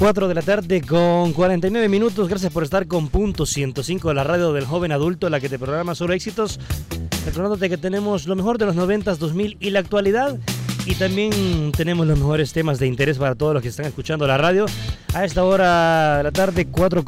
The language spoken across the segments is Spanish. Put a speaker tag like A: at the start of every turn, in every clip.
A: 4 de la tarde con 49 minutos. Gracias por estar con Punto 105 de la radio del joven adulto, la que te programa sobre éxitos. Recordándote que tenemos lo mejor de los 90s, 2000 y la actualidad. Y también tenemos los mejores temas de interés para todos los que están escuchando la radio. A esta hora de la tarde,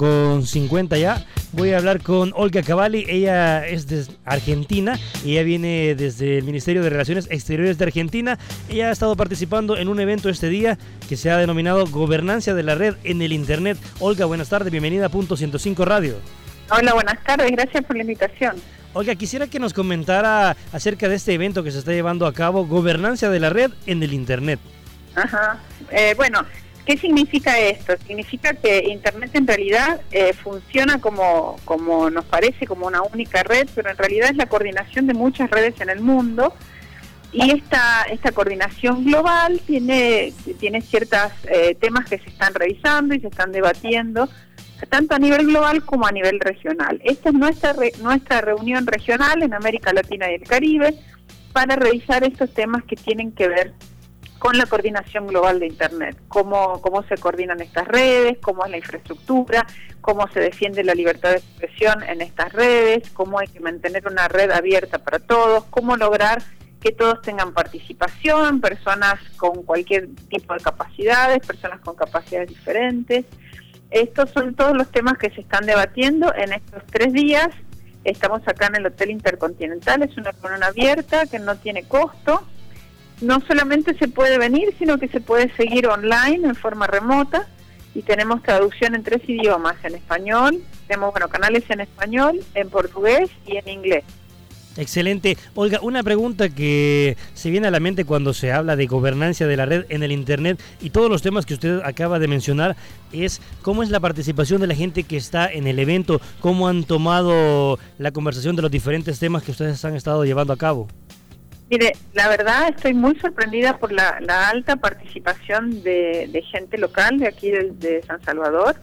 A: 4:50 ya, voy a hablar con Olga Cavalli. Ella es de Argentina. Ella viene desde el Ministerio de Relaciones Exteriores de Argentina. Ella ha estado participando en un evento este día que se ha denominado Gobernancia de la Red en el Internet. Olga, buenas tardes. Bienvenida a Punto 105 Radio.
B: Hola, buenas tardes. Gracias por la invitación.
A: Olga, quisiera que nos comentara acerca de este evento que se está llevando a cabo, Gobernancia de la Red en el Internet.
B: Ajá. Bueno, ¿qué significa esto? Significa que Internet en realidad funciona como nos parece, como una única red, pero en realidad es la coordinación de muchas redes en el mundo. Y esta coordinación global tiene ciertos temas que se están revisando y se están debatiendo, tanto a nivel global como a nivel regional. Esta es nuestra reunión regional en América Latina y el Caribe para revisar estos temas que tienen que ver con la coordinación global de Internet, cómo se coordinan estas redes, cómo es la infraestructura, cómo se defiende la libertad de expresión en estas redes, cómo hay que mantener una red abierta para todos, cómo lograr que todos tengan participación, personas con cualquier tipo de capacidades, personas con capacidades diferentes. Estos son todos los temas que se están debatiendo en estos 3 días. Estamos acá en el Hotel Intercontinental, es una reunión abierta que no tiene costo. No solamente se puede venir, sino que se puede seguir online en forma remota y tenemos traducción en 3 idiomas, en español, tenemos canales en español, en portugués y en inglés.
A: Excelente. Olga, una pregunta que se viene a la mente cuando se habla de gobernancia de la red en el Internet y todos los temas que usted acaba de mencionar es cómo es la participación de la gente que está en el evento, cómo han tomado la conversación de los diferentes temas que ustedes han estado llevando a cabo.
B: Mire, la verdad estoy muy sorprendida por la alta participación de gente local de aquí de San Salvador.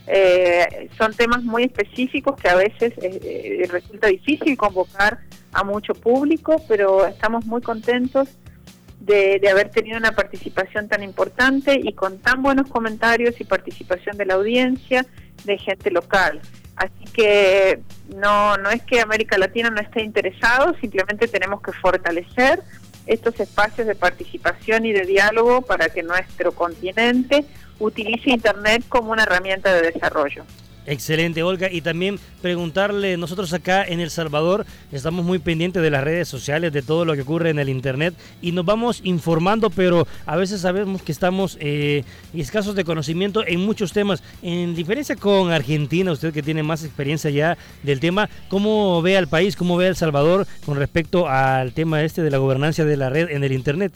B: Son temas muy específicos que a veces resulta difícil convocar a mucho público, pero estamos muy contentos de haber tenido una participación tan importante y con tan buenos comentarios y participación de la audiencia, de gente local. Así que no es que América Latina no esté interesado, simplemente tenemos que fortalecer estos espacios de participación y de diálogo para que nuestro continente utilice Internet como una herramienta de desarrollo.
A: Excelente, Olga, y también preguntarle, nosotros acá en El Salvador estamos muy pendientes de las redes sociales, de todo lo que ocurre en el Internet y nos vamos informando, pero a veces sabemos que estamos escasos de conocimiento en muchos temas. En diferencia con Argentina, usted que tiene más experiencia ya del tema, ¿cómo ve al país, cómo ve a El Salvador con respecto al tema de la gobernancia de la red en el Internet?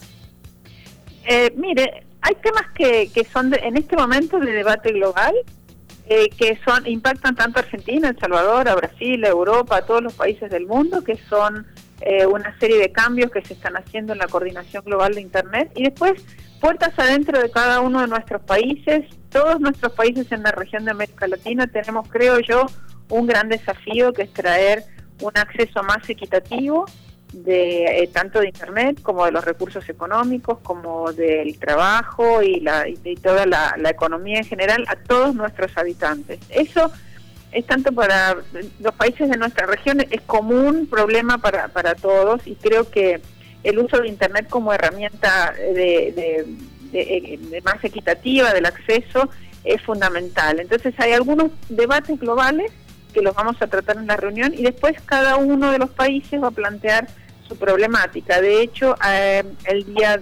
B: Mire, hay temas que son en este momento de debate global, que impactan tanto a Argentina, El Salvador, a Brasil, a Europa, a todos los países del mundo, que son una serie de cambios que se están haciendo en la coordinación global de Internet. Y después, puertas adentro de cada uno de nuestros países, todos nuestros países en la región de América Latina, tenemos, creo yo, un gran desafío que es traer un acceso más equitativo de tanto de Internet como de los recursos económicos, como del trabajo y toda la economía en general a todos nuestros habitantes. Eso es tanto para los países de nuestra región, es común problema para todos y creo que el uso de Internet como herramienta de más equitativa del acceso es fundamental. Entonces hay algunos debates globales que los vamos a tratar en la reunión y después cada uno de los países va a plantear su problemática. De hecho, el día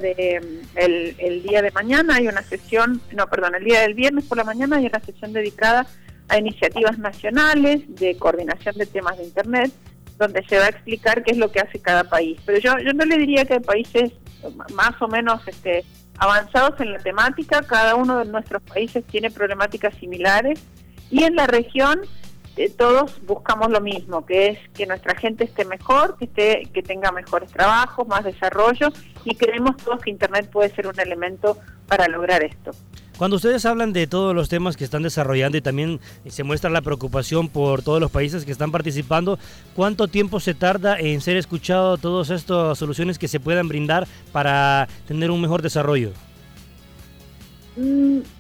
B: de mañana hay una sesión, el día del viernes por la mañana hay una sesión dedicada a iniciativas nacionales de coordinación de temas de Internet, donde se va a explicar qué es lo que hace cada país. Pero yo no le diría que hay países más o menos avanzados en la temática, cada uno de nuestros países tiene problemáticas similares y en la región todos buscamos lo mismo, que es que nuestra gente esté mejor, que tenga mejores trabajos, más desarrollo y creemos todos que Internet puede ser un elemento para lograr esto.
A: Cuando ustedes hablan de todos los temas que están desarrollando y también se muestra la preocupación por todos los países que están participando, ¿cuánto tiempo se tarda en ser escuchado todas estas soluciones que se puedan brindar para tener un mejor desarrollo?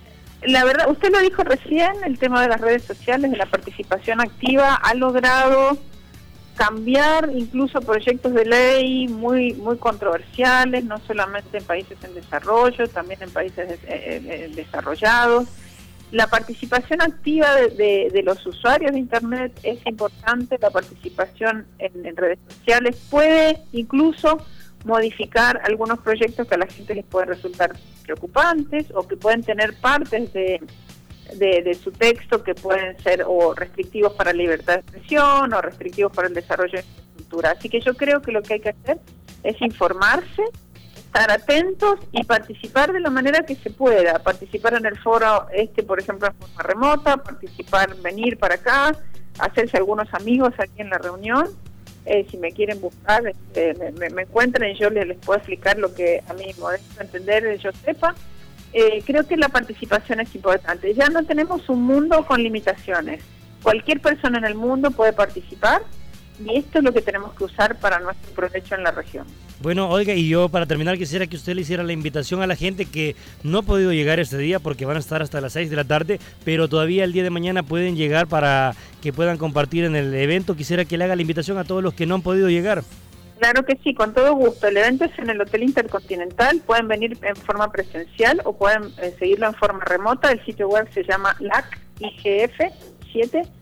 B: la verdad, usted lo dijo recién, el tema de las redes sociales, de la participación activa, ha logrado cambiar incluso proyectos de ley muy controversiales, no solamente en países en desarrollo, también en países desarrollados. La participación activa de los usuarios de Internet es importante, la participación en redes sociales puede incluso modificar algunos proyectos que a la gente les pueden resultar preocupantes o que pueden tener partes de su texto que pueden ser o restrictivos para la libertad de expresión o restrictivos para el desarrollo de la infraestructura. Así que yo creo que lo que hay que hacer es informarse, estar atentos y participar de la manera que se pueda, participar en el foro por ejemplo, en forma remota, venir para acá, hacerse algunos amigos aquí en la reunión. Si me quieren buscar, me encuentran y yo les puedo explicar lo que a mí modesto entender yo sepa. Creo que la participación es importante. Ya no tenemos un mundo con limitaciones. Cualquier persona en el mundo puede participar y esto es lo que tenemos que usar para nuestro provecho en la región.
A: Bueno, Olga, y yo para terminar quisiera que usted le hiciera la invitación a la gente que no ha podido llegar este día porque van a estar hasta las 6 de la tarde, pero todavía el día de mañana pueden llegar para que puedan compartir en el evento. Quisiera que le haga la invitación a todos los que no han podido llegar.
B: Claro que sí, con todo gusto. El evento es en el Hotel Intercontinental, pueden venir en forma presencial o pueden seguirlo en forma remota. El sitio web se llama LAC-IGF7.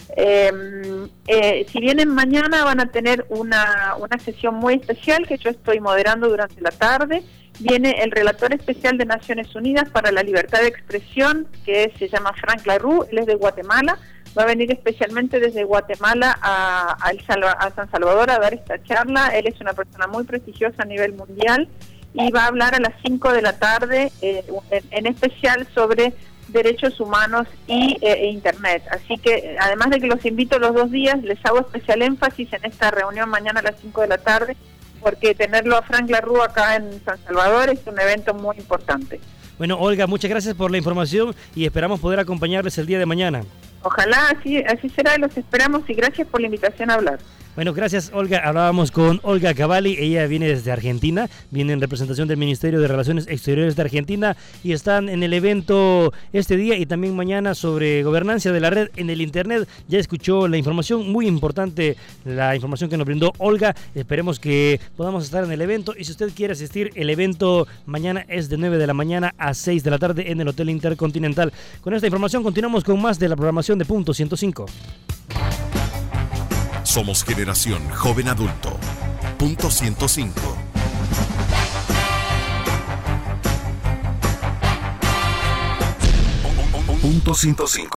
B: Si vienen mañana van a tener una sesión muy especial que yo estoy moderando durante la tarde. Viene el relator especial de Naciones Unidas para la libertad de expresión, que se llama Frank LaRue, él es de Guatemala. Va a venir especialmente desde Guatemala a San Salvador a dar esta charla. Él es una persona muy prestigiosa a nivel mundial y va a hablar a las 5 de la tarde, en especial sobre derechos humanos e Internet. Así que, además de que los invito los 2 días, les hago especial énfasis en esta reunión mañana a las 5 de la tarde, porque tenerlo a Frank LaRue acá en San Salvador es un evento muy importante.
A: Bueno, Olga, muchas gracias por la información y esperamos poder acompañarles el día de mañana.
B: Ojalá así será y los esperamos y gracias por la invitación a hablar.
A: Bueno, gracias, Olga. Hablábamos con Olga Cavalli, ella viene desde Argentina, viene en representación del Ministerio de Relaciones Exteriores de Argentina y están en el evento este día y también mañana sobre gobernanza de la red en el Internet. Ya escuchó la información, muy importante la información que nos brindó Olga. Esperemos que podamos estar en el evento y si usted quiere asistir, el evento mañana es de 9 de la mañana a 6 de la tarde en el Hotel Intercontinental. Con esta información continuamos con más de la programación de Punto 105.
C: Somos Generación Joven Adulto. Punto 105. Punto 105.